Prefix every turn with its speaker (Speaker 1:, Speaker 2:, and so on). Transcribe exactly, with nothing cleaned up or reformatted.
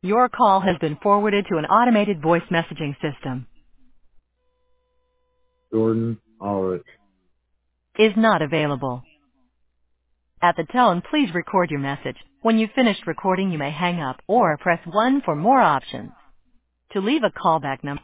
Speaker 1: Your call has been forwarded to an automated voice messaging system.
Speaker 2: Jordan Ulrich.
Speaker 1: Is not available. At the tone, please record your message. When you've finished recording, you may hang up or press one for more options. To leave a callback number,